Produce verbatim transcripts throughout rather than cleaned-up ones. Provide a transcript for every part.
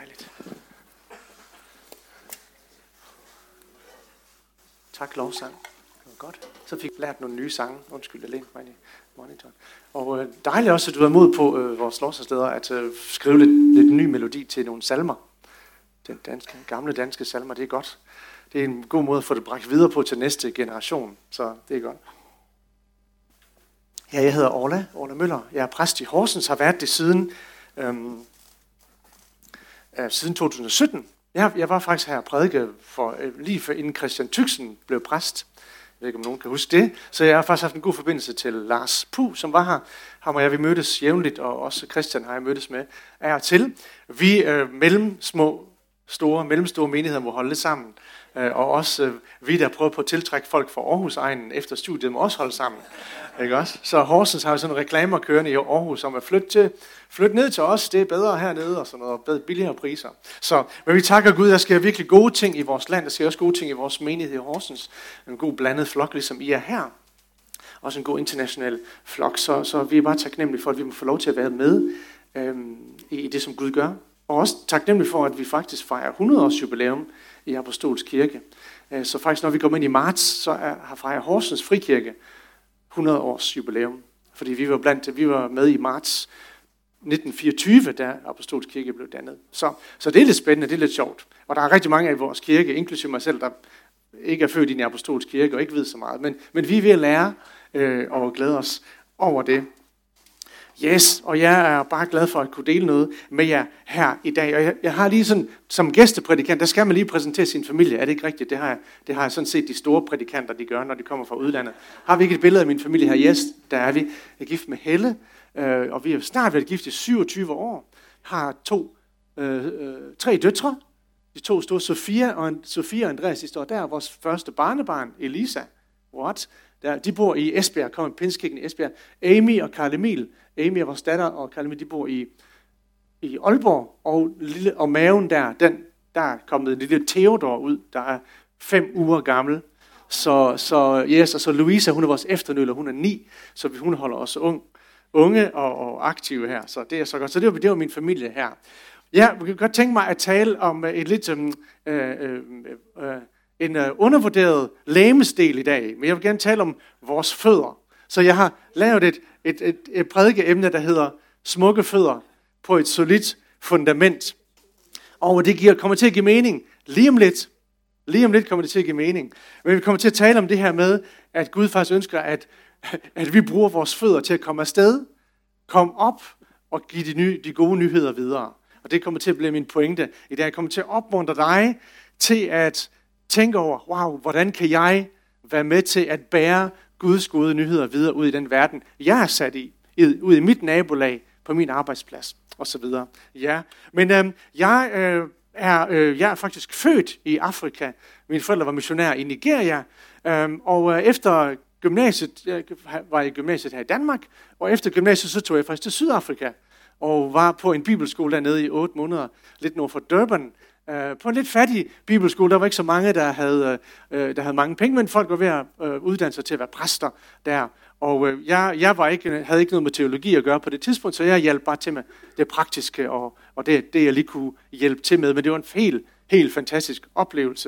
Dejligt. Tak, lovsang. Det var godt. Så fik vi lært nogle nye sange. Undskyld, jeg lænede mig i monitoren. Og øh, dejligt også, at du er mod på øh, vores lovsangsteder at øh, skrive lidt, lidt ny melodi til nogle salmer. Den danske, gamle danske salmer, det er godt. Det er en god måde at få det bragt videre på til næste generation, så det er godt. Ja, jeg hedder Orla, Orla Møller. Jeg er præst i Horsens, har været det siden, øhm, øh, siden to tusind og sytten. Jeg, jeg var faktisk her og prædike for, øh, lige før inden Christian Tychsen blev præst. Jeg ved ikke, om nogen kan huske det. Så jeg har faktisk haft en god forbindelse til Lars Puh, som var her. Ham og jeg, vi mødtes jævnligt, og også Christian har jeg mødtes med af og til. Vi øh, mellem små, store, mellemstore menigheder må holde det sammen. Øh, og også øh, vi, der prøver på at tiltrække folk fra Aarhus-egnen efter studiet, må også holde sammen. Ikke også? Så Horsens har jo sådan reklamer kørende i Aarhus om at flytte, til, flytte ned til os. Det er bedre hernede og sådan noget, billigere priser. Så, men vi takker Gud, der sker virkelig gode ting i vores land. Der sker også gode ting i vores menighed i Horsens. En god blandet flok, ligesom I er her. Også en god international flok. Så, så vi er bare taknemmelige for, at vi må få lov til at være med øhm, i det, som Gud gør. Og også taknemmelige for, at vi faktisk fejrer hundrede års jubilæum i Apostolsk Kirke. Så faktisk, når vi kommer ind i marts, så er, har fejret Horsens Frikirke hundrede års jubilæum. Fordi vi var, blandt, vi var med i marts nitten fireogtyve, da Apostolsk Kirke blev dannet. Så, så det er lidt spændende, det er lidt sjovt. Og der er rigtig mange af vores kirke, inklusive mig selv, der ikke er født ind i Apostolsk Kirke og ikke ved så meget. Men, men vi er ved at lære øh, og glæde os over det. Yes, og jeg er bare glad for at kunne dele noget med jer her i dag. Og jeg, jeg har lige sådan, som gæsteprædikant, der skal man lige præsentere sin familie. Er det ikke rigtigt? Det har jeg, det har jeg sådan set de store prædikanter, de gør, når de kommer fra udlandet. Har vi ikke et billede af min familie her? Yes, der er vi. Jeg er gift med Helle, øh, og vi har snart været gift i syvogtyve år. Har to, øh, øh, tre døtre. De to store, Sofia og, Sofia og Andreas, de står der. Vores første barnebarn, Elisa. What? Der, de bor i Esbjerg, kommer i Pinsekirken i Esbjerg. Amy og Karl Emil. Amy er vores datter, og Karl Emil, de bor i, i Aalborg. Og, lille, og maven der, den, der er kommet en lille Theodor ud, der er fem uger gammel. Så, så yes, og så Louisa, hun er vores efternøller, hun er ni, så hun holder os ung, unge og, og aktive her. Så det er så godt. Så det var, det var min familie her. Jeg kan godt tænke mig at tale om et lidt øh, øh, øh, en øh, undervurderet lægemesdel i dag, men jeg vil gerne tale om vores fødder. Så jeg har lavet et, et, et, et prædikeemne, der hedder smukke fødder på et solidt fundament. Og det giver, kommer til at give mening lige om lidt. Lige om lidt kommer det til at give mening. Men vi kommer til at tale om det her med, at Gud faktisk ønsker, at, at vi bruger vores fødder til at komme afsted, komme op og give de, nye, de gode nyheder videre. Og det kommer til at blive min pointe i dag. Jeg kommer til at opmuntre dig til at tænke over, wow, hvordan kan jeg være med til at bære Guds gode nyheder videre ud i den verden, jeg er sat i, ud i mit nabolag, på min arbejdsplads, og så videre. Ja, men øh, jeg, øh, er, øh, jeg er faktisk født i Afrika. Mine forældre var missionærer i Nigeria, øh, og øh, efter gymnasiet, jeg var i gymnasiet her i Danmark, og efter gymnasiet, så tog jeg faktisk til Sydafrika, og var på en bibelskole dernede i otte måneder, lidt nord for Durban. Uh, på en lidt fattig bibelskole, der var ikke så mange, der havde, uh, der havde mange penge, men folk var ved at uh, uddanne sig til at være præster der. Og uh, jeg, jeg var ikke, havde ikke noget med teologi at gøre på det tidspunkt, så jeg hjalp bare til med det praktiske, og, og det, det jeg lige kunne hjælpe til med. Men det var en helt, helt fantastisk oplevelse.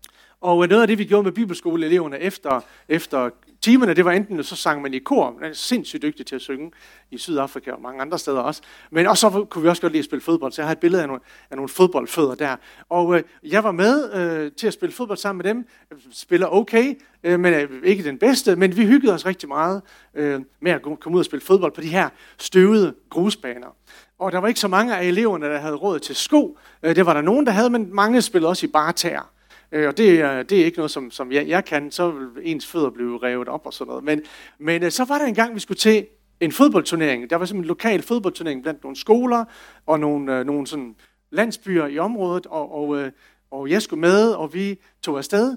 Og noget af det, vi gjorde med bibelskoleeleverne efter, efter timerne, det var enten, så sang man i kor, man er sindssygt dygtig til at synge i Sydafrika og mange andre steder også, men også så kunne vi også godt lide at spille fodbold, så jeg har et billede af nogle, af nogle fodboldfødder der. Og øh, jeg var med øh, til at spille fodbold sammen med dem, spiller okay, øh, men øh, ikke den bedste, men vi hyggede os rigtig meget øh, med at komme ud og spille fodbold på de her støvede grusbaner. Og der var ikke så mange af eleverne, der havde råd til sko, øh, det var der nogen, der havde, men mange spillede også i bare tæer. Og det er, det er ikke noget, som, som jeg, jeg kan, så vil ens fødder blive revet op og sådan noget. Men, men så var der en gang, vi skulle til en fodboldturnering. Der var simpelthen en lokal fodboldturnering blandt nogle skoler og nogle, nogle sådan landsbyer i området. Og, og, og jeg skulle med, og vi tog afsted.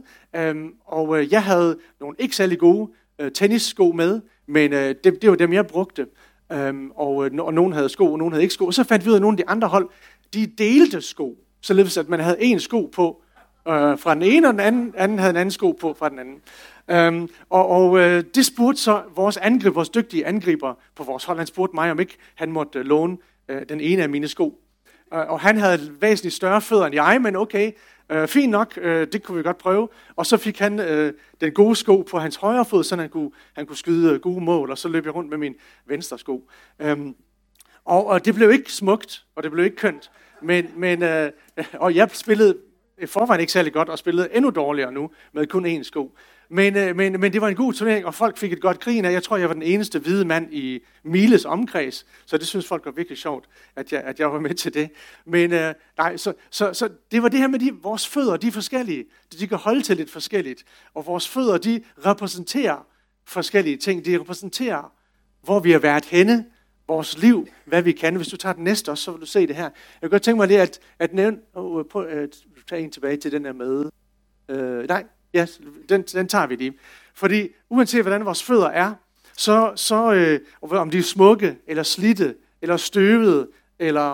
Og jeg havde nogle ikke særlig gode tennissko med, men det, det var dem, jeg brugte. Og, og nogen havde sko, og nogen havde ikke sko. Og så fandt vi ud af, at nogle af de andre hold, de delte sko. Således at man havde en sko på Øh, fra den ene, og den anden, anden havde en anden sko på fra den anden. Øhm, og og øh, det spurgte så vores angriber, vores dygtige angriber på vores hold, han spurgte mig, om ikke han måtte øh, låne øh, den ene af mine sko. og han havde væsentligt større fødder end jeg, men okay, øh, fint nok, øh, det kunne vi godt prøve. Og så fik han øh, den gode sko på hans højre fod, så han kunne, han kunne skyde gode mål, og så løb jeg rundt med min venstre sko. Øhm, og, og det blev ikke smukt, og det blev ikke kønt, men, men øh, og jeg spillede i forvejen ikke særlig godt, og spillede endnu dårligere nu, med kun én sko. Men, øh, men, men det var en god turnering, og folk fik et godt grin af. Jeg tror, jeg var den eneste hvide mand i Miles omkreds, så det synes folk var virkelig sjovt, at jeg, at jeg var med til det. Men øh, nej, så, så, så det var det her med de, vores fødder, de er forskellige. De kan holde til lidt forskelligt, og vores fødder, de repræsenterer forskellige ting. De repræsenterer, hvor vi har været henne, vores liv, hvad vi kan. Hvis du tager den næste også, så vil du se det her. Jeg kan godt tænke mig lige at, at nævne, oh, prøv at tage en tilbage til den der med. Øh, nej, ja, den, den tager vi lige. Fordi uanset hvordan vores fødder er, så, så øh, om de er smukke, eller slidte, eller støvede, eller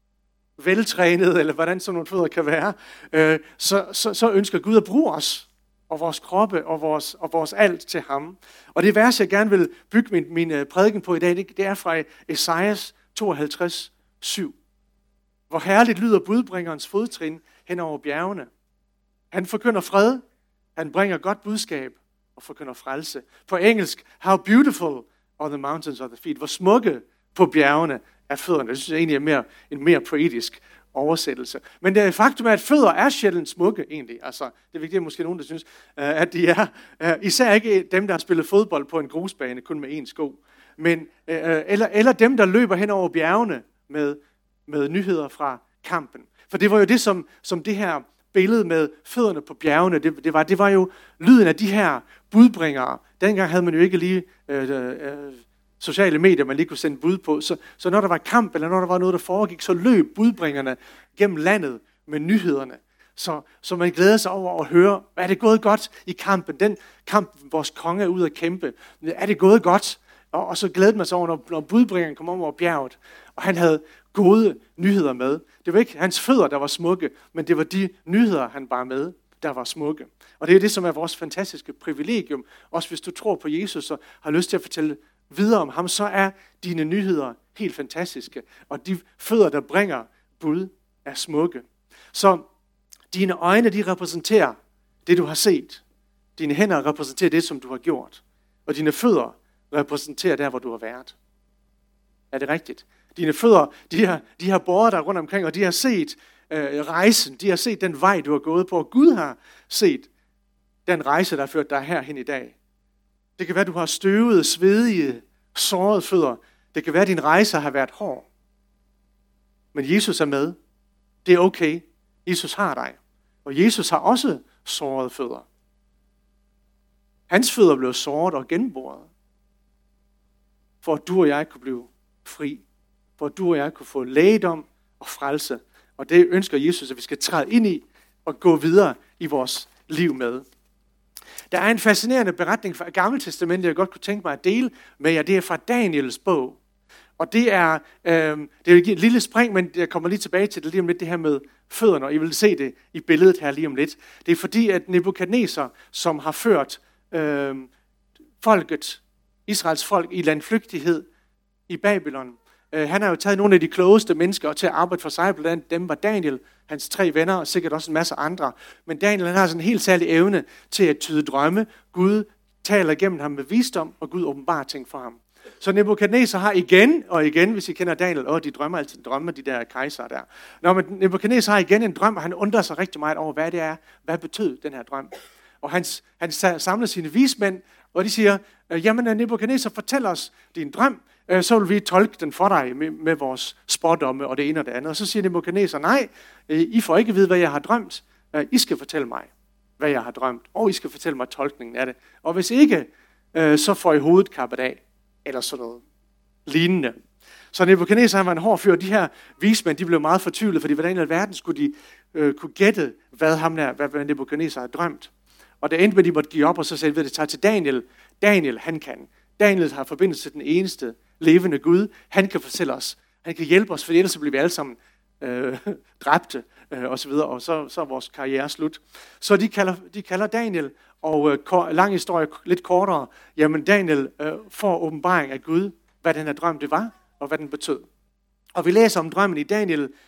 veltrænede, eller hvordan sådan nogle fødder kan være, øh, så, så, så ønsker Gud at bruge os, og vores kroppe, og vores, og vores alt til ham. Og det vers, jeg gerne vil bygge min, min prædiken på i dag, det, det er fra Esajas tooghalvtreds syv. Hvor herligt lyder budbringerens fodtrin hen over bjergene. Han forkynder fred, han bringer godt budskab og forkynder frelse. På engelsk, how beautiful are the mountains of the feet. Hvor smukke på bjergene er fødderne. Det synes jeg egentlig er mere, en mere poetisk oversættelse. Men det er faktum er, at fødder er sjældent smukke egentlig. Altså, det er vigtigt, at måske nogen, der synes, at de er. Især ikke dem, der har spillet fodbold på en grusbane, kun med én sko. Men, eller, eller dem, der løber hen over bjergene med, med nyheder fra kampen. For det var jo det, som, som det her billede med fødderne på bjergene, det, det, var, det var jo lyden af de her budbringere. Dengang havde man jo ikke lige øh, øh, sociale medier, man lige kunne sende bud på. Så, så når der var kamp, eller når der var noget, der foregik, så løb budbringerne gennem landet med nyhederne. Så, så man glæder sig over at høre, er det gået godt i kampen? Den kamp, vores konge er ude at kæmpe. Er det gået godt? Og, og så glædede man sig over, når, når budbringeren kom over bjerget, og han havde gode nyheder med. Det var ikke hans fødder, der var smukke, men det var de nyheder, han bar med, der var smukke. Og det er det, som er vores fantastiske privilegium. Også hvis du tror på Jesus og har lyst til at fortælle videre om ham, så er dine nyheder helt fantastiske. Og de fødder, der bringer bud, er smukke. Så dine øjne, de repræsenterer det, du har set. Dine hænder repræsenterer det, som du har gjort. Og dine fødder repræsenterer der, hvor du har været. Er det rigtigt? Dine fødder, de har, de har båret dig rundt omkring, og de har set øh, rejsen. De har set den vej, du har gået på. Og Gud har set den rejse, der har ført dig herhen i dag. Det kan være, du har støvede, svedige, sårede fødder. Det kan være, at din rejse har været hård. Men Jesus er med. Det er okay. Jesus har dig. Og Jesus har også sårede fødder. Hans fødder blev såret og genboret. For at du og jeg kunne blive fri. For at du og jeg kunne få lægedom og frelse. Og det ønsker Jesus, at vi skal træde ind i og gå videre i vores liv med. Der er en fascinerende beretning fra Gamle Testamentet, jeg godt kunne tænke mig at dele med jer. Det er fra Daniels bog. Og det er, øh, det er et lille spring, men jeg kommer lige tilbage til det lige om lidt, det her med fødderne, og I vil se det i billedet her lige om lidt. Det er fordi, at Nebukadnesar, som har ført øh, folket, Israels folk, i landflygtighed i Babylon, øh, han har jo taget nogle af de klogeste mennesker til at arbejde for sig, blandt andet dem var Daniel, hans tre venner, og sikkert også en masse andre. Men Daniel, han har sådan en helt særlig evne til at tyde drømme. Gud taler igennem ham med visdom, og Gud åbenbarer ting for ham. Så Nebukadnesar har igen og igen, hvis I kender Daniel, åh, de drømmer altid drømmer, de der kejser der. Nå, men Nebukadnesar har igen en drøm, og han undrer sig rigtig meget over, hvad det er, hvad betød den her drøm. Og han, han samler sine vismænd, og de siger, jamen Nebukadnesar, fortæl os din drøm, så vil vi tolke den for dig med, med vores spådomme og det ene og det andet. Og så siger Nebukadnesar, nej, I får ikke vide, hvad jeg har drømt. I skal fortælle mig, hvad jeg har drømt, og I skal fortælle mig tolkningen af det. Og hvis ikke, så får I hovedet kappet af, eller sådan noget lignende. Så Nebukadnesar var en hård fyr, og de her vismænd, de blev meget fortvivlet, fordi hvordan i alverden skulle de øh, kunne gætte, hvad, ham der, hvad Nebukadnesar havde drømt. Og det endte med, at de måtte give op, og så sagde de, at det tager til Daniel. Daniel, han kan. Daniel har forbindelse til den eneste levende Gud. Han kan fortælle os. Han kan hjælpe os, for ellers bliver vi alle sammen øh, dræbte, øh, og så videre, og så, så er vores karriere slut. Så de kalder, de kalder Daniel, og øh, lang historie lidt kortere, jamen Daniel øh, får åbenbaring af Gud, hvad den her drøm det var, og hvad den betød. Og vi læser om drømmen i Daniel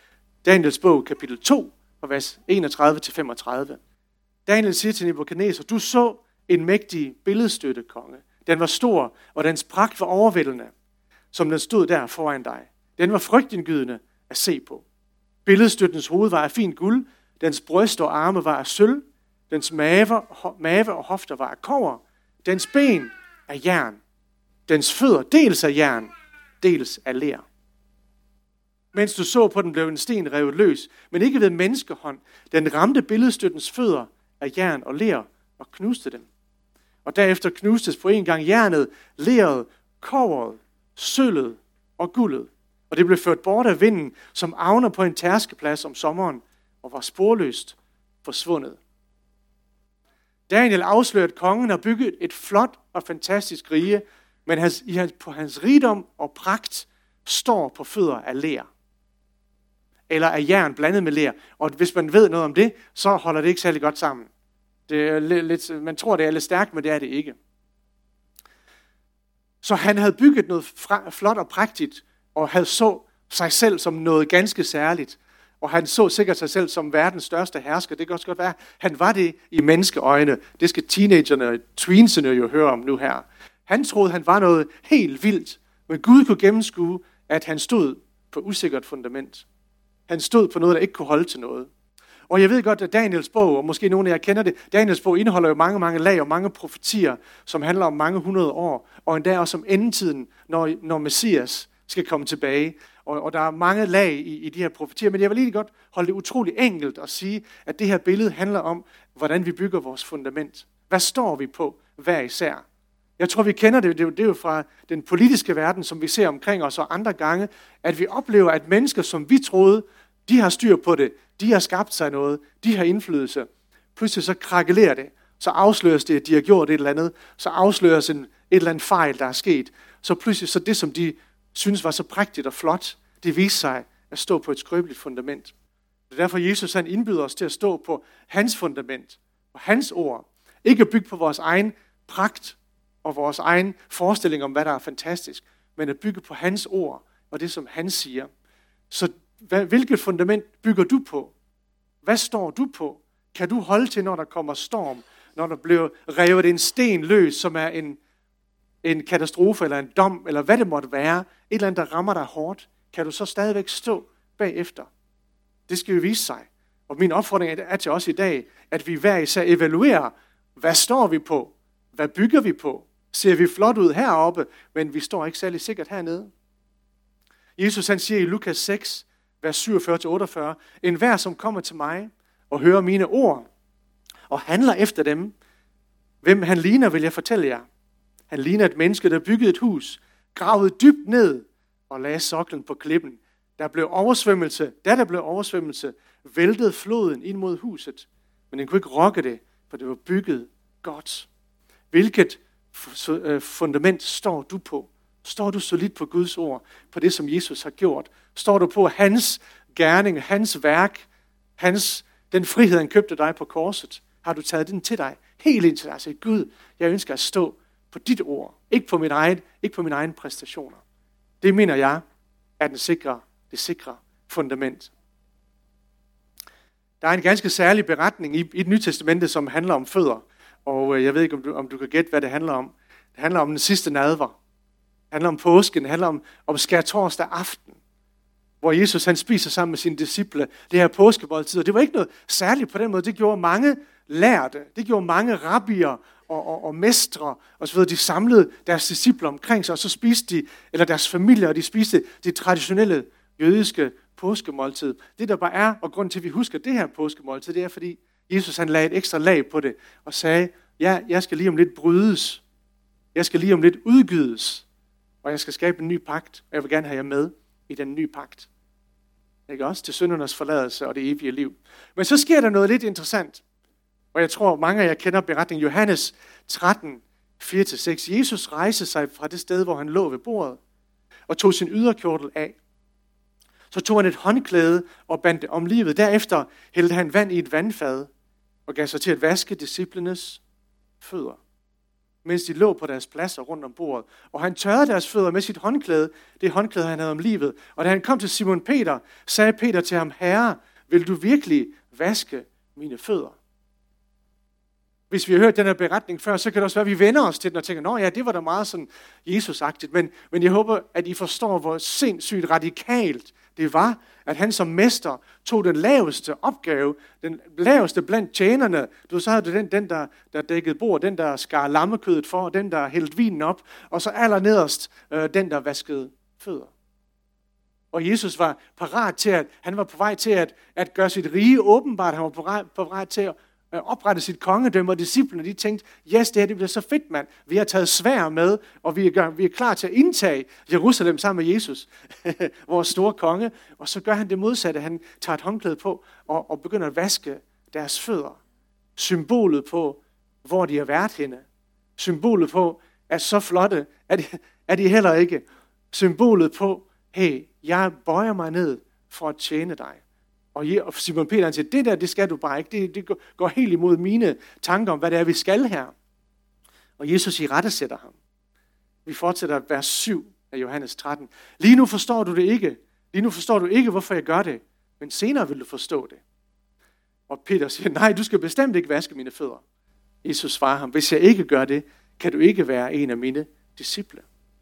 Daniels bog, kapitel to, vers enogtredive til femogtredive. Daniel siger til Nebukadnesar, du så en mægtig billedstøttekonge. Den var stor, og dens pragt var overvældende, som den stod der foran dig. Den var frygtindgydende at se på. Billedstøttens hoved var af fint guld, dens bryst og arme var af sølv, dens mave, mave og hofter var af kobber, dens ben af jern, dens fødder dels af jern, dels af ler. Mens du så på den, blev en sten revet løs, men ikke ved menneskehånd. Den ramte billedstøttens fødder af jern og ler og knuste dem. Og derefter knustes på en gang jernet, leret, kobberet, sølvet og guldet. Og det blev ført bort af vinden, som avner på en tærskeplads om sommeren, og var sporløst forsvundet. Daniel afslører, at kongen har bygget et flot og fantastisk rige, men hans, i hans, på hans rigdom og pragt står på fødder af ler. Eller af jern blandet med ler. Og hvis man ved noget om det, så holder det ikke særlig godt sammen. Det er lidt, man tror, det er lidt stærkt, men det er det ikke. Så han havde bygget noget fra, flot og prægtigt, og havde så sig selv som noget ganske særligt. Og han så sikkert sig selv som verdens største hersker. Det kan også godt være, han var det i menneskeøjne. Det skal teenagerne og tweensene jo høre om nu her. Han troede, han var noget helt vildt, men Gud kunne gennemskue, at han stod på usikkert fundament. Han stod på noget, der ikke kunne holde til noget. Og jeg ved godt, at Daniels bog, og måske nogle af jer kender det, Daniels bog indeholder jo mange, mange lag og mange profetier, som handler om mange hundrede år, og endda også om endetiden, når, når Messias skal komme tilbage. Og, og der er mange lag i, i de her profetier, men jeg vil lige godt holde det utroligt enkelt og sige, at det her billede handler om, hvordan vi bygger vores fundament. Hvad står vi på hver især? Jeg tror, vi kender det, det er jo fra den politiske verden, som vi ser omkring os og andre gange, at vi oplever, at mennesker, som vi troede, de har styr på det, de har skabt sig noget, de har indflydelse. Pludselig så krakelerer det, så afsløres det, at de har gjort et eller andet, så afsløres en, et eller andet fejl, der er sket. Så pludselig så det, som de synes var så prægtigt og flot, det viser sig at stå på et skrøbeligt fundament. Det er derfor, Jesus han indbyder os til at stå på hans fundament, på hans ord. Ikke at bygge på vores egen pragt og vores egen forestilling om, hvad der er fantastisk, men at bygge på hans ord og det, som han siger. Så hvad, hvilket fundament bygger du på? Hvad står du på? Kan du holde til, når der kommer storm? Når der bliver revet en sten løs, som er en, en katastrofe eller en dom, eller hvad det måtte være, et eller andet, der rammer dig hårdt, kan du så stadigvæk stå bagefter? Det skal jo vise sig. Og min opfordring er til os i dag, at vi hver især evaluerer, hvad står vi på? Hvad bygger vi på? Ser vi flot ud heroppe, men vi står ikke særlig sikkert hernede? Jesus han siger i Lukas seks, vers syvogfyrre til otteogfyrre, enhver som kommer til mig og hører mine ord og handler efter dem, hvem han ligner, vil jeg fortælle jer. Han ligner et menneske, der byggede et hus, gravede dybt ned og lagde soklen på klippen. Der blev oversvømmelse, da der blev oversvømmelse, væltede floden ind mod huset, men den kunne ikke rokke det, for det var bygget godt. Hvilket fundament står du på? Står du solidt på Guds ord, på det, som Jesus har gjort? Står du på hans gerning, hans værk, hans, den frihed, han købte dig på korset? Har du taget den til dig? Helt ind til dig. Altså, Gud, jeg ønsker at stå på dit ord, ikke på min egen, ikke på mine egne præstationer. Det mener jeg er den sikre, det sikre fundament. Der er en ganske særlig beretning i, i det nye testamente, som handler om fødder. Og jeg ved ikke, om du, om du kan gætte, hvad det handler om. Det handler om den sidste nadver. Det handler om påsken. Det handler om, om skærtorsdag aften, hvor Jesus han spiser sammen med sine disciple det her påskemåltid. Og det var ikke noget særligt på den måde. Det gjorde mange lærte. Det gjorde mange rabbier og, og, og mestre og så videre. De samlede deres disciple omkring sig, og så spiste de, eller deres familier, og de spiste det traditionelle jødiske påskemåltid. Det der bare er, og grund til, at vi husker det her påskemåltid, det er, fordi Jesus han lagde et ekstra lag på det, og sagde, ja, jeg skal lige om lidt brydes. Jeg skal lige om lidt udgydes. Og jeg skal skabe en ny pagt, og jeg vil gerne have jer med i den nye pagt. Ikke også? Til syndernes forladelse og det evige liv. Men så sker der noget lidt interessant. Og jeg tror, mange af jer kender beretningen Johannes tretten, fire til seks. Jesus rejste sig fra det sted, hvor han lå ved bordet, og tog sin yderkjortel af. Så tog han et håndklæde og bandt det om livet. Derefter hældte han vand i et vandfad og gav sig til at vaske disciplenes fødder mens de lå på deres pladser rundt om bordet. Og han tørrede deres fødder med sit håndklæde, det håndklæde, han havde om livet. Og da han kom til Simon Peter, sagde Peter til ham, Herre, vil du virkelig vaske mine fødder? Hvis vi har hørt den her beretning før, så kan det også være, at vi vender os til den og tænker, nå ja, det var da meget sådan Jesus-agtigt. Men, men jeg håber, at I forstår, hvor sindssygt radikalt det var, at han som mester tog den laveste opgave, den laveste blandt tjenerne. Du så havde du den, den der, der dækkede bord, den der skar lammekødet for, den der hældte vinen op, og så allernederst øh, den der vaskede fødder. Og Jesus var parat til at, han var på vej til at, at gøre sit rige åbenbart, han var på vej, på vej til at oprette sit kongedømme, og disciplene, de tænkte, yes, det her det bliver så fedt, mand. Vi har taget sværd med, og vi er, vi er klar til at indtage Jerusalem sammen med Jesus, vores store konge. Og så gør han det modsatte. Han tager et håndklæde på, og, og begynder at vaske deres fødder. Symbolet på, hvor de har været henne. Symbolet på, at så flotte er de, er de heller ikke. Symbolet på, hey, jeg bøjer mig ned for at tjene dig. Og Simon Peter siger, det der, det skal du bare ikke. Det, det går helt imod mine tanker om, hvad det er, vi skal her. Og Jesus irettesætter ham. Vi fortsætter vers syv af Johannes tretten. Lige nu forstår du det ikke. Lige nu forstår du ikke, hvorfor jeg gør det. Men senere vil du forstå det. Og Peter siger, nej, du skal bestemt ikke vaske mine fødder. Jesus svarer ham, hvis jeg ikke gør det, kan du ikke være en af mine disciple.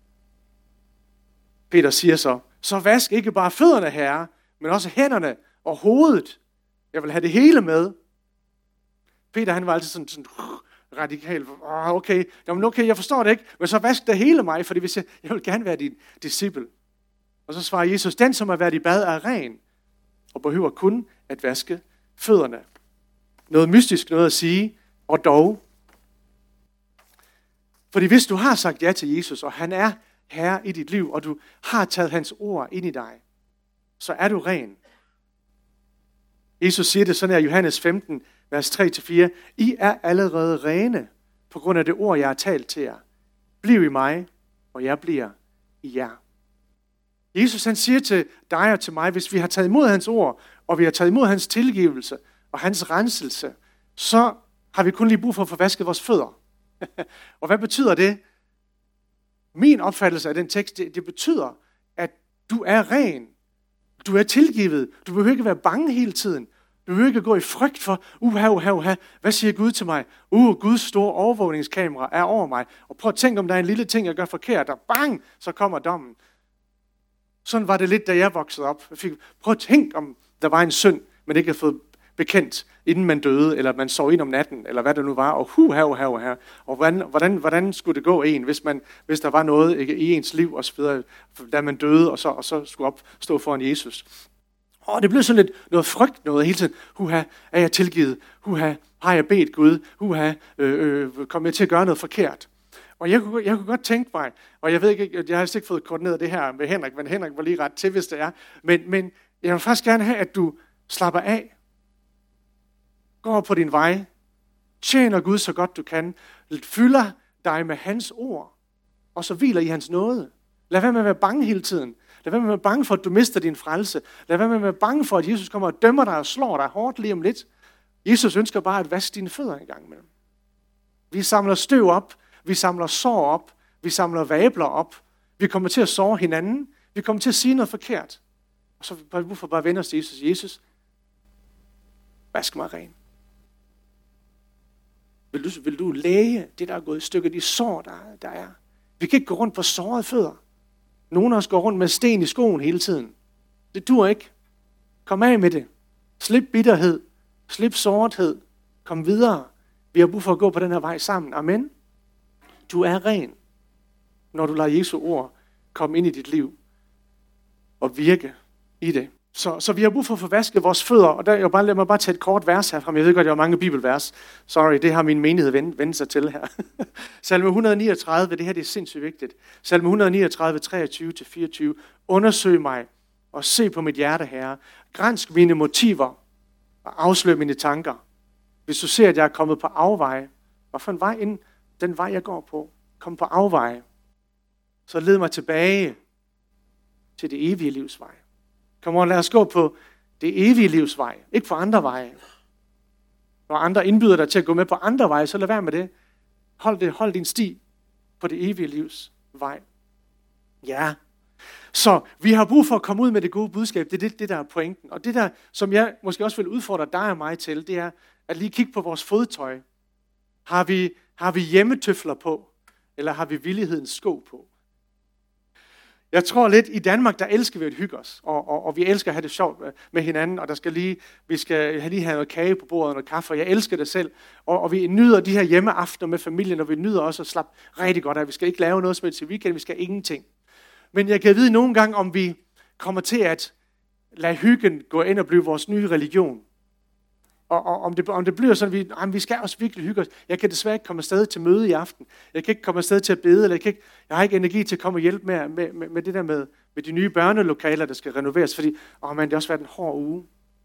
Peter siger så, så vask ikke bare fødderne, herre, men også hænderne og hovedet. Jeg vil have det hele med. Peter, han var altid sådan, sådan uh, radikal. Oh, okay, Jamen, okay, jeg forstår det ikke, men så vask det hele mig, fordi hvis jeg, jeg vil gerne være din disciple. Og så svarer Jesus, den som har været i bad er ren, og behøver kun at vaske fødderne. Noget mystisk noget at sige, og dog. Fordi hvis du har sagt ja til Jesus, og han er herre i dit liv, og du har taget hans ord ind i dig, så er du ren. Jesus siger det sådan her i Johannes femten, vers tre til fire. I er allerede rene på grund af det ord, jeg har talt til jer. Bliv i mig, og jeg bliver i jer. Jesus han siger til dig og til mig, hvis vi har taget imod hans ord, og vi har taget imod hans tilgivelse og hans renselse, så har vi kun lige brug for at få vasket vores fødder. Og hvad betyder det? Min opfattelse af den tekst, det, det betyder, at du er ren. Du er tilgivet. Du behøver ikke være bange hele tiden. Du behøver ikke gå i frygt for, uha, uha, uha, hvad siger Gud til mig? Uh, Guds store overvågningskamera er over mig. Og prøv at tænke, om der er en lille ting, jeg gør forkert, og bang, så kommer dommen. Sådan var det lidt, da jeg voksede op. Jeg fik, prøv at tænke, om der var en synd, man ikke havde fået bekendt, inden man døde, eller man sov ind om natten, eller hvad det nu var, og uha, uha, uha. Og hvordan, hvordan, hvordan skulle det gå en, hvis, man, hvis der var noget ikke, i ens liv, og så videre, da man døde, og så, og så skulle opstå foran Jesus. Og det blev sådan lidt noget frygt noget hele tiden. Huha, er jeg tilgivet? Huha, har jeg bedt Gud? Huha, øh, øh, kom jeg til at gøre noget forkert? Og jeg kunne, jeg kunne godt tænke mig, og jeg ved ikke, jeg har ikke fået koordineret det her med Henrik, men Henrik var lige ret til, hvis det er. Men, men jeg vil faktisk gerne have, at du slapper af. Går på din vej. Tjener Gud så godt du kan. Fylder dig med hans ord. Og så hviler i hans nåde. Lad være med at være bange hele tiden. Lad være med at være bange for, at du mister din frelse. Lad være med at være bange for, at Jesus kommer og dømmer dig og slår dig hårdt lige om lidt. Jesus ønsker bare at vaske dine fødder en gang imellem. Vi samler støv op. Vi samler sår op. Vi samler vabler op. Vi kommer til at såre hinanden. Vi kommer til at sige noget forkert. Og så hvorfor bare vende os til Jesus. Jesus, vask mig ren. Vil du, vil du læge det, der er gået i stykker, de sår, der, der er? Vi kan ikke gå rundt på sårede fødder. Nogle af os går rundt med sten i skoen hele tiden. Det dur ikke. Kom af med det. Slip bitterhed. Slip sårthed. Kom videre. Vi har brug for at gå på den her vej sammen. Amen. Du er ren, når du lader Jesu ord komme ind i dit liv og virke i det. Så, så vi har brug for at få vasket vores fødder, og der, jeg bare, lad mig bare tage et kort vers herfra. Jeg ved godt, jeg har mange bibelvers. Sorry, det har min menighed vendt, vendt sig til her. Salme et hundrede niogtredive, det her det er sindssygt vigtigt. Salme et hundrede niogtredive, treogtyve til fireogtyve. Undersøg mig og se på mit hjerte, Herre. Gransk mine motiver og afslør mine tanker. Hvis du ser, at jeg er kommet på afveje, hvad for en vej ind, den vej jeg går på, kom på afveje, så led mig tilbage til det evige livs vej. Kom on, lad os gå på det evige livs vej, ikke på andre veje. Når andre indbyder dig til at gå med på andre veje, så lad være med det. Hold, det, hold din sti på det evige livs vej. Ja. Så vi har brug for at komme ud med det gode budskab. Det er det, det der er pointen. Og det der, som jeg måske også vil udfordre dig og mig til, det er at lige kigge på vores fodtøj. Har vi, har vi hjemmetøfler på? Eller har vi villighedens sko på? Jeg tror lidt, i Danmark, der elsker vi at hygge os, og, og, og vi elsker at have det sjovt med hinanden, og der skal lige, vi skal lige have noget kage på bordet og noget kaffe, og jeg elsker det selv. Og, og vi nyder de her hjemmeaftener med familien, og vi nyder også at slappe rigtig godt af. Vi skal ikke lave noget som helst i weekend, vi skal ingenting. Men jeg kan vide nogle gange, om vi kommer til at lade hyggen gå ind og blive vores nye religion. Og, og om, det, om det bliver sådan, at vi, jamen, vi skal også virkelig hygge os. Jeg kan desværre ikke komme afsted til møde i aften. Jeg kan ikke komme afsted til at bede, eller jeg, kan ikke, jeg har ikke energi til at komme og hjælpe med, med, med, med det der med, med de nye børnelokaler, der skal renoveres, fordi åh, man, det har også været en hård uge.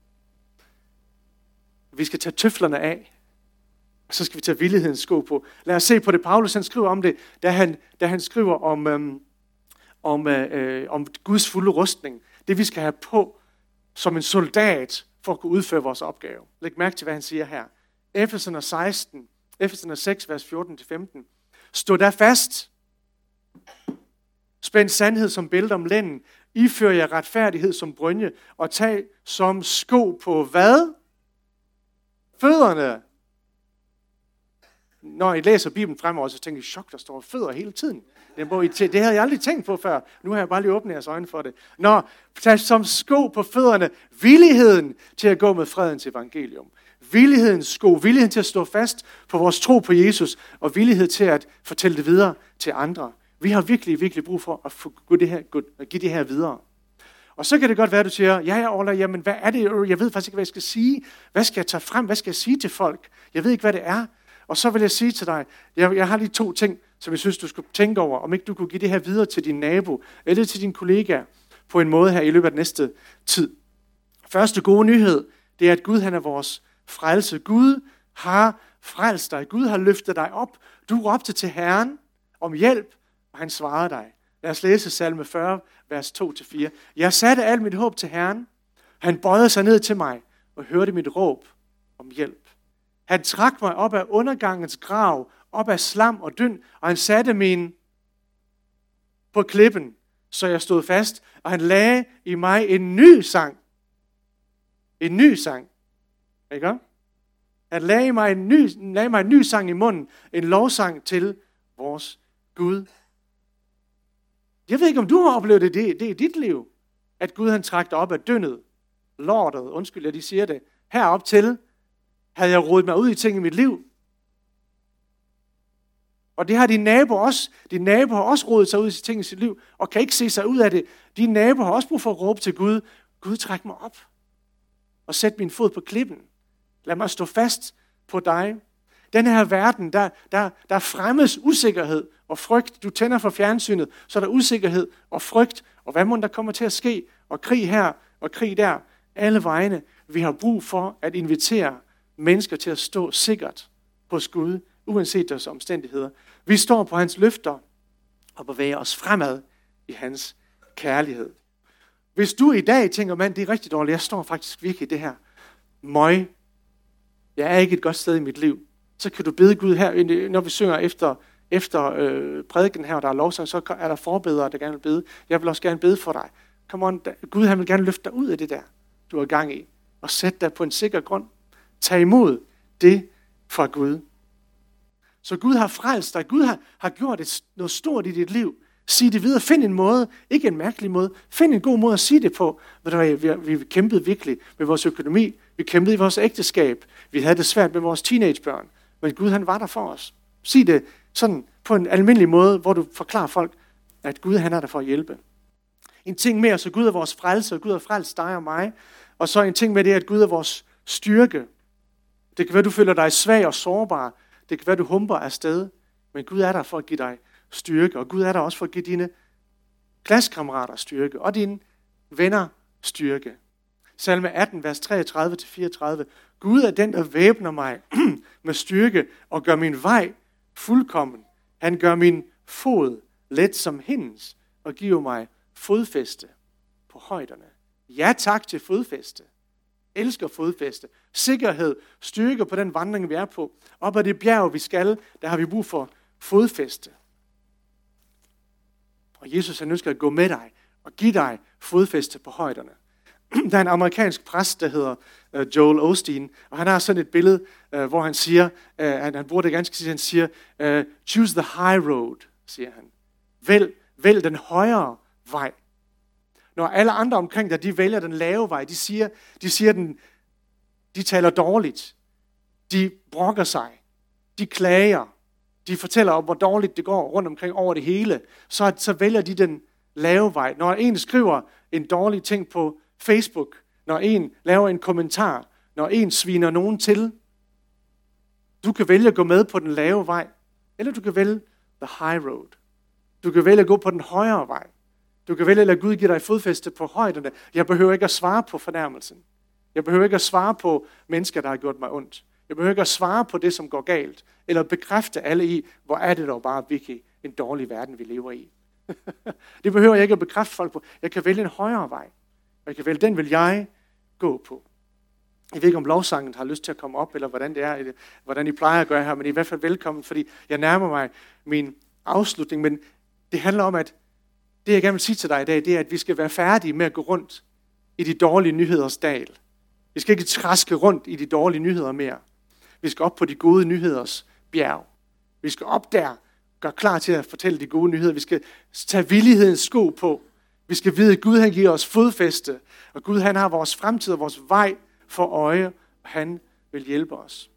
Vi skal tage tøflerne af, og så skal vi tage villighedens sko på. Lad os se på det. Paulus han skriver om det, da han, da han skriver om, øhm, om, øh, om Guds fulde rustning. Det vi skal have på som en soldat, for at kunne udføre vores opgave. Læg mærke til, hvad han siger her. Efeserne seksten, Efeserne seks, vers fjorten til femten. Stå der fast. Spænd sandhed som bælte om lænden. Ifør jer retfærdighed som brynje. Og tag som sko på hvad? Fødderne. Når I læser Bibelen fremover, så tænker I, chok, der står fødder hele tiden. Det havde jeg aldrig tænkt på før. Nu har jeg bare lige åbnet jeres øjne for det. Når tag som sko på fødderne, villigheden til at gå med fredens evangelium. Villighedens sko, villigheden til at stå fast på vores tro på Jesus, og villighed til at fortælle det videre til andre. Vi har virkelig, virkelig brug for at, få, det her, at give det her videre. Og så kan det godt være, at du siger, ja, ja, Orla, jamen hvad er det? Jeg ved faktisk ikke, hvad jeg skal sige. Hvad skal jeg tage frem? Hvad skal jeg sige til folk? Jeg ved ikke, hvad det er. Og så vil jeg sige til dig, jeg, jeg har lige to ting, som jeg synes, du skulle tænke over, om ikke du kunne give det her videre til din nabo, eller til din kollega, på en måde her i løbet af den næste tid. Første gode nyhed, det er, at Gud han er vores frelse. Gud har frelst dig. Gud har løftet dig op. Du råbte til Herren om hjælp, og han svarede dig. Lad os læse salme fyrre, vers to til fire. Jeg satte alt mit håb til Herren. Han bøjede sig ned til mig og hørte mit råb om hjælp. Han trak mig op af undergangens grav, op af slam og dynd, og han satte min på klippen, så jeg stod fast, og han lagde i mig en ny sang. En ny sang. Ikke? Han lagde mig, en ny, lagde mig en ny sang i munden, en lovsang til vores Gud. Jeg ved ikke, om du har oplevet det, det, det i dit liv, at Gud han trak dig op af dyndet, lortet, undskyld, jeg de siger det, herop til, havde jeg rodet mig ud i ting i mit liv. Og det har dine naboer også. Dine naboer har også rodet sig ud i ting i sit liv, og kan ikke se sig ud af det. Dine naboer har også brug for at råbe til Gud. Gud, træk mig op. Og sæt min fod på klippen. Lad mig stå fast på dig. Den her verden, der, der, der fremmes usikkerhed og frygt. Du tænder for fjernsynet, så er der usikkerhed og frygt. Og hvad må der kommer til at ske? Og krig her og krig der. Alle vegne. Vi har brug for at invitere mennesker til at stå sikkert hos Gud, uanset deres omstændigheder. Vi står på hans løfter og bevæger os fremad i hans kærlighed. Hvis du i dag tænker, mand, det er rigtig dårligt, jeg står faktisk virkelig i det her møg, jeg er ikke et godt sted i mit liv, så kan du bede Gud her, når vi synger efter, efter øh, prædiken her, og der er lovsang, så er der forbedere, der gerne vil bede. Jeg vil også gerne bede for dig. Come on, Gud han vil gerne løfte dig ud af det der, du er i gang i, og sætte dig på en sikker grund. Tag imod det fra Gud. Så Gud har frelst dig. Gud har, har gjort et, noget stort i dit liv. Sig det videre. Find en måde, ikke en mærkelig måde. Find en god måde at sige det på. Ved du hvad, vi, vi kæmpede virkelig med vores økonomi. Vi kæmpede i vores ægteskab. Vi havde det svært med vores teenagebørn. Men Gud han var der for os. Sig det sådan på en almindelig måde, hvor du forklarer folk, at Gud han er der for at hjælpe. En ting mere, så Gud er vores frelse, og Gud har frelst dig og mig. Og så en ting med det, at Gud er vores styrke. Det kan være, du føler dig svag og sårbar. Det kan være, du humper afsted. Men Gud er der for at give dig styrke. Og Gud er der også for at give dine klassekammerater styrke. Og dine venner styrke. Salme atten, vers treogtredive til fireogtredive. Gud er den, der væbner mig med styrke og gør min vej fuldkommen. Han gør min fod let som hendes og giver mig fodfæste på højderne. Ja tak til fodfæste. elsker fodfæste, sikkerhed, styrke på den vandring, vi er på. Op ad det bjerg, vi skal, der har vi brug for fodfæste. Og Jesus han ønsker at gå med dig og give dig fodfæste på højderne. Der er en amerikansk præst, der hedder uh, Joel Osteen, og han har sådan et billede, uh, hvor han siger, uh, han, han bruger det ganske tit, han siger, uh, choose the high road, siger han. Vælg, vælg den højere vej. Når alle andre omkring dig, de vælger den lave vej, de siger, de siger den, de taler dårligt, de brokker sig, de klager, de fortæller om, hvor dårligt det går rundt omkring over det hele, så, så vælger de den lave vej. Når en skriver en dårlig ting på Facebook, når en laver en kommentar, når en sviner nogen til, du kan vælge at gå med på den lave vej, eller du kan vælge the high road. Du kan vælge at gå på den højere vej. Du kan vælge at lade Gud give dig fodfæste på højderne. Jeg behøver ikke at svare på fornærmelsen. Jeg behøver ikke at svare på mennesker, der har gjort mig ondt. Jeg behøver ikke at svare på det, som går galt. Eller bekræfte alle i, hvor er det dog bare virkelig en dårlig verden, vi lever i. Det behøver jeg ikke at bekræfte folk på. Jeg kan vælge en højere vej. Jeg kan vælge, den vil jeg gå på. Jeg ved ikke, om lovsangen har lyst til at komme op, eller hvordan det er, hvordan I plejer at gøre her, men I er i hvert fald velkommen, fordi jeg nærmer mig min afslutning. Men det handler om, at det, jeg gerne vil sige til dig i dag, det er, at vi skal være færdige med at gå rundt i de dårlige nyheders dal. Vi skal ikke traske rundt i de dårlige nyheder mere. Vi skal op på de gode nyheders bjerg. Vi skal op der, gøre klar til at fortælle de gode nyheder. Vi skal tage villighedens sko på. Vi skal vide, at Gud han giver os fodfæste, og Gud han har vores fremtid og vores vej for øje, og han vil hjælpe os.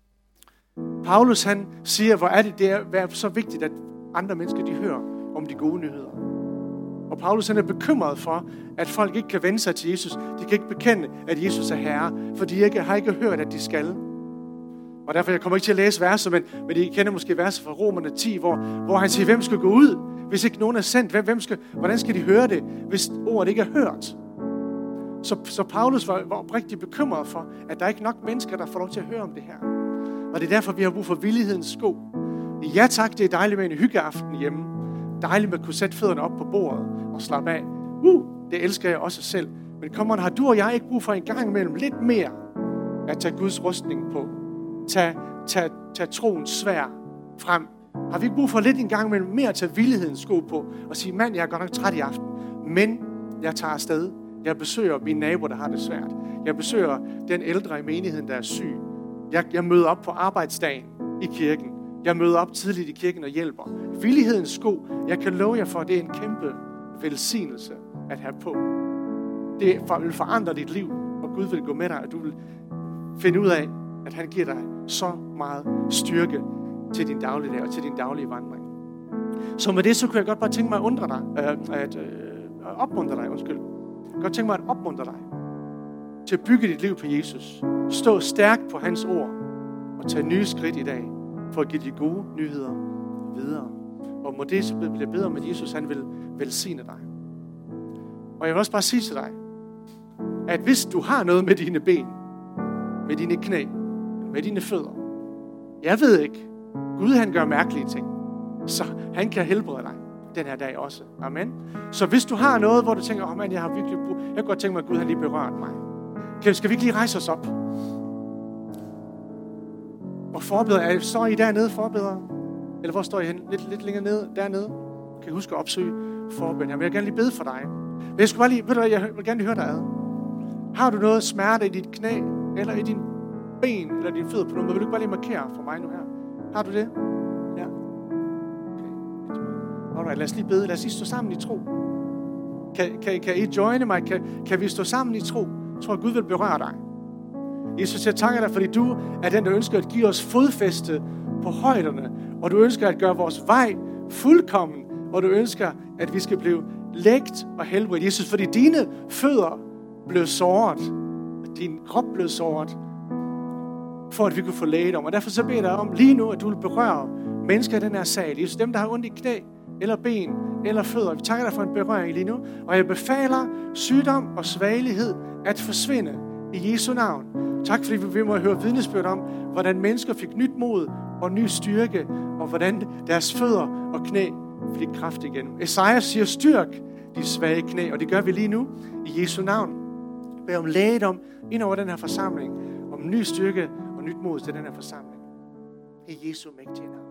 Paulus han siger, hvor er det, det er så vigtigt, at andre mennesker de hører om de gode nyheder. Og Paulus han er bekymret for, at folk ikke kan vende sig til Jesus. De kan ikke bekende, at Jesus er Herre, for de ikke, har ikke hørt, at de skal. Og derfor jeg kommer ikke til at læse verser, men, men I kender måske verser fra Romerne ti, hvor, hvor han siger, hvem skal gå ud, hvis ikke nogen er sendt? Hvem, hvem skal, hvordan skal de høre det, hvis ordet ikke er hørt? Så, så Paulus var, var oprigtigt bekymret for, at der er ikke nok mennesker, der får lov til at høre om det her. Og det er derfor, vi har brug for villighedens sko. Ja tak, det er dejligt med en hyggeaften hjemme. Dejligt med at kunne sætte fødderne op på bordet og slappe af. Uh, det elsker jeg også selv. Men kommer har du og jeg ikke brug for en gang imellem lidt mere at tage Guds rustning på? Tag, tag, tag troens sværd frem. Har vi ikke brug for lidt en gang imellem mere at tage villighedens sko på og sige, mand, jeg er godt nok træt i aften, men jeg tager afsted. Jeg besøger min nabo, der har det svært. Jeg besøger den ældre i menigheden, der er syg. Jeg, jeg møder op på arbejdsdagen i kirken. Jeg møder op tidligt i kirken og hjælper. Villighedens sko, jeg kan love jer for, at det er en kæmpe velsignelse at have på. Det vil forandre dit liv, og Gud vil gå med dig, og du vil finde ud af, at han giver dig så meget styrke til din dagligdag og til din daglige vandring. Så med det, så kunne jeg godt bare tænke mig at undre dig, øh, at øh, opmuntre dig, undskyld. Jeg kan godt tænke mig at opmuntre dig til at bygge dit liv på Jesus. Stå stærkt på hans ord og tage nye skridt i dag for at give de gode nyheder videre. Og må det så blive bedre med Jesus, han vil velsigne dig. Og jeg vil også bare sige til dig, at hvis du har noget med dine ben, med dine knæ, med dine fødder, jeg ved ikke, Gud han gør mærkelige ting, så han kan helbrede dig den her dag også. Amen. Så hvis du har noget, hvor du tænker, åh oh, man, jeg har virkelig brug, jeg kan godt tænke mig, at Gud han lige berørt mig. Okay, skal vi ikke lige rejse os op? Og forbereder, står I dernede forbereder? Eller hvor står I hen? Lidt, lidt længere nede, dernede. Kan I huske at opsøge forbøn her? Men jeg vil gerne lige bede for dig. Men jeg skulle bare lige, ved du hvad, jeg vil gerne lige høre dig ad. Har du noget smerte i dit knæ, eller i din ben, eller din fødder på noget? Vil du ikke bare lige markere for mig nu her? Har du det? Ja. Okay. Alright, lad os lige bede. Lad os lige stå sammen i tro. Kan, kan, kan I joine mig? Kan, kan vi stå sammen i tro? Jeg tror, at Gud vil berøre dig. Jesus, jeg takker dig, fordi du er den, der ønsker at give os fodfæste på højderne, og du ønsker at gøre vores vej fuldkommen, og du ønsker, at vi skal blive lægt og helbredt. Jesus, fordi dine fødder blev såret, din krop blev såret, for at vi kunne få lægedom. Og derfor så beder jeg dig om lige nu, at du vil berøre mennesker i den her sal. Jesus, dem, der har ondt i knæ, eller ben, eller fødder. Vi takker dig for en berøring lige nu, og jeg befaler sygdom og svagelighed at forsvinde i Jesu navn. Tak, fordi vi må høre vidnesbyrd om, hvordan mennesker fik nyt mod og ny styrke, og hvordan deres fødder og knæ fik kraft igen. Esajas siger, styrk de svage knæ, og det gør vi lige nu i Jesu navn. Bed om lægedom ind over den her forsamling. Om ny styrke og nyt mod til den her forsamling. I Jesu mægtige navn.